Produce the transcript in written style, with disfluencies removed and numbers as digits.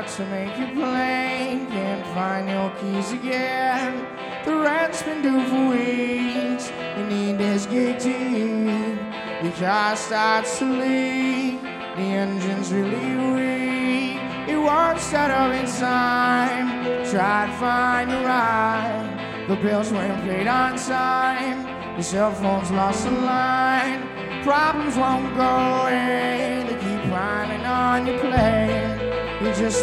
out to make your plane. Can't find your keys again. The rent's been due for weeks. You need this gig to eat. Your car starts to leak. The engine's really weak. It won't start up in time. Try to find a ride. The bills weren't paid on time. Your cell phone's lost a line. Problems won't go away. They keep climbing on your plane. You just